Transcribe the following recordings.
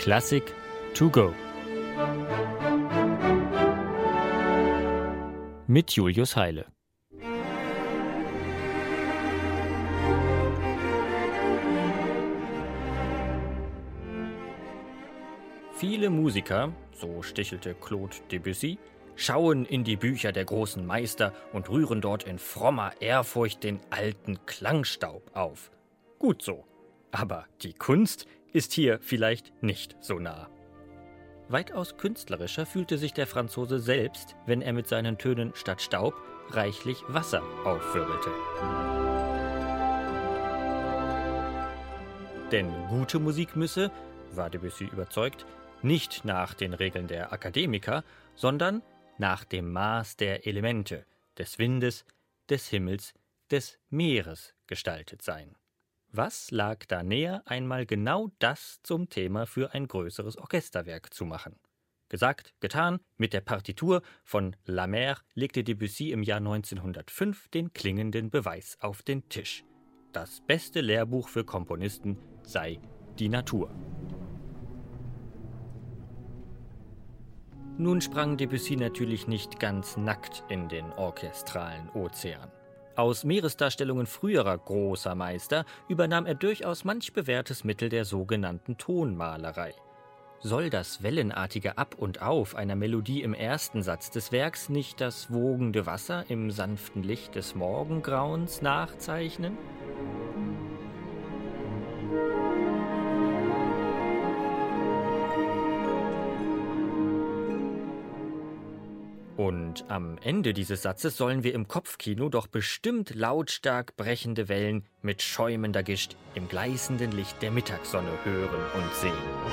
Klassik to go. Mit Julius Heile. Viele Musiker, so stichelte Claude Debussy, schauen in die Bücher der großen Meister und rühren dort in frommer Ehrfurcht den alten Klangstaub auf. Gut so, aber die Kunst ist hier vielleicht nicht so nah. Weitaus künstlerischer fühlte sich der Franzose selbst, wenn er mit seinen Tönen statt Staub reichlich Wasser aufwirbelte. Denn gute Musik müsse, war Debussy überzeugt, nicht nach den Regeln der Akademiker, sondern nach dem Maß der Elemente, des Windes, des Himmels, des Meeres gestaltet sein. Was lag da näher, einmal genau das zum Thema für ein größeres Orchesterwerk zu machen? Gesagt, getan, mit der Partitur von La Mer legte Debussy im Jahr 1905 den klingenden Beweis auf den Tisch. Das beste Lehrbuch für Komponisten sei die Natur. Nun sprang Debussy natürlich nicht ganz nackt in den orchestralen Ozean. Aus Meeresdarstellungen früherer großer Meister übernahm er durchaus manch bewährtes Mittel der sogenannten Tonmalerei. Soll das wellenartige Ab und Auf einer Melodie im ersten Satz des Werks nicht das wogende Wasser im sanften Licht des Morgengrauens nachzeichnen? Und am Ende dieses Satzes sollen wir im Kopfkino doch bestimmt lautstark brechende Wellen mit schäumender Gischt im gleißenden Licht der Mittagssonne hören und sehen.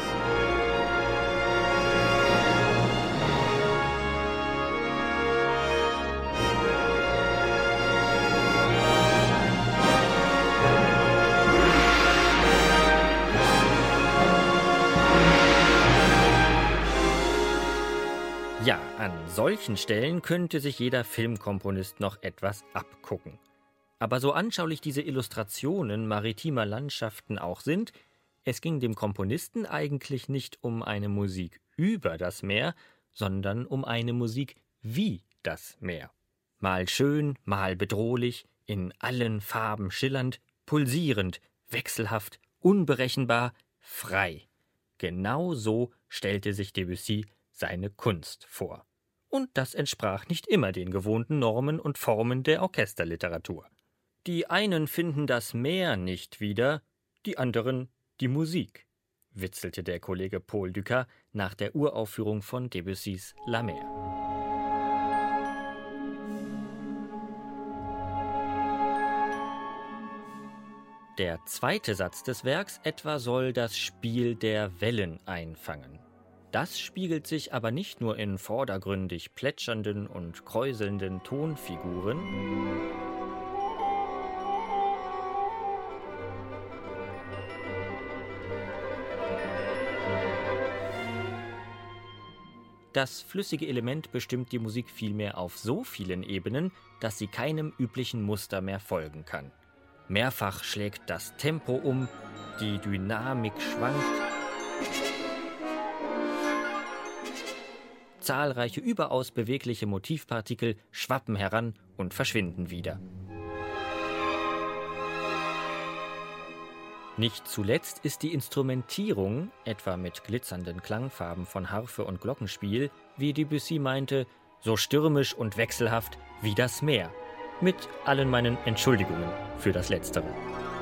Ja, an solchen Stellen könnte sich jeder Filmkomponist noch etwas abgucken. Aber so anschaulich diese Illustrationen maritimer Landschaften auch sind, es ging dem Komponisten eigentlich nicht um eine Musik über das Meer, sondern um eine Musik wie das Meer. Mal schön, mal bedrohlich, in allen Farben schillernd, pulsierend, wechselhaft, unberechenbar, frei. Genau so stellte sich Debussy seine Kunst vor. Und das entsprach nicht immer den gewohnten Normen und Formen der Orchesterliteratur. Die einen finden das Meer nicht wieder, die anderen die Musik, witzelte der Kollege Paul Dukas nach der Uraufführung von Debussys La Mer. Der zweite Satz des Werks etwa soll das Spiel der Wellen einfangen. Das spiegelt sich aber nicht nur in vordergründig plätschernden und kräuselnden Tonfiguren, das flüssige Element bestimmt die Musik vielmehr auf so vielen Ebenen, dass sie keinem üblichen Muster mehr folgen kann. Mehrfach schlägt das Tempo um, die Dynamik schwankt, zahlreiche überaus bewegliche Motivpartikel schwappen heran und verschwinden wieder. Nicht zuletzt ist die Instrumentierung, etwa mit glitzernden Klangfarben von Harfe und Glockenspiel, wie Debussy meinte, so stürmisch und wechselhaft wie das Meer, mit allen meinen Entschuldigungen für das Letztere.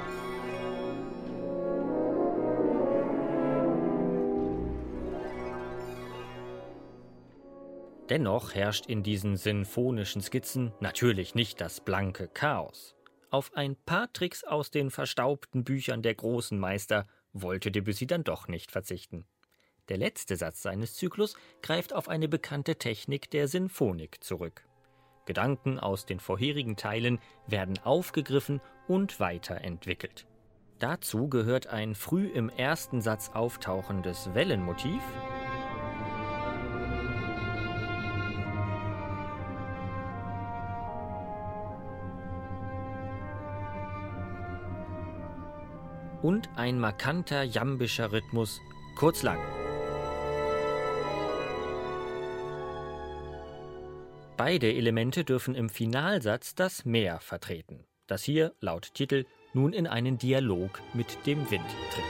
Dennoch herrscht in diesen sinfonischen Skizzen natürlich nicht das blanke Chaos. Auf ein paar Tricks aus den verstaubten Büchern der großen Meister wollte Debussy dann doch nicht verzichten. Der letzte Satz seines Zyklus greift auf eine bekannte Technik der Sinfonik zurück. Gedanken aus den vorherigen Teilen werden aufgegriffen und weiterentwickelt. Dazu gehört ein früh im ersten Satz auftauchendes Wellenmotiv, und ein markanter jambischer Rhythmus, kurz lang. Beide Elemente dürfen im Finalsatz das Meer vertreten, das hier, laut Titel, nun in einen Dialog mit dem Wind tritt.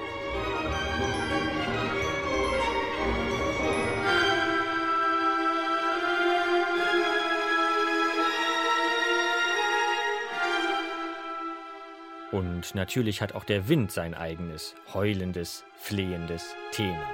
Und natürlich hat auch der Wind sein eigenes, heulendes, flehendes Thema.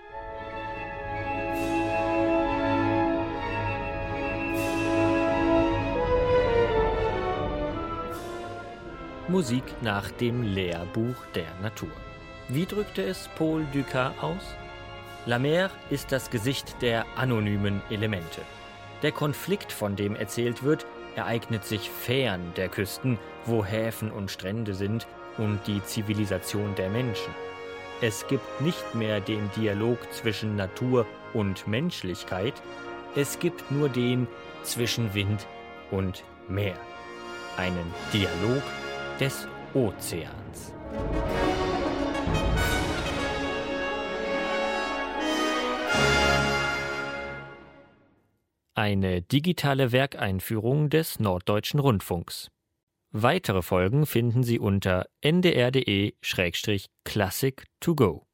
Musik nach dem Lehrbuch der Natur. Wie drückte es Paul Dukas aus? La Mer ist das Gesicht der anonymen Elemente. Der Konflikt, von dem erzählt wird, ereignet sich fern der Küsten, wo Häfen und Strände sind und die Zivilisation der Menschen. Es gibt nicht mehr den Dialog zwischen Natur und Menschlichkeit, es gibt nur den zwischen Wind und Meer. Einen Dialog des Ozeans. Eine digitale Werkeinführung des Norddeutschen Rundfunks. Weitere Folgen finden Sie unter ndr.de/classic2go.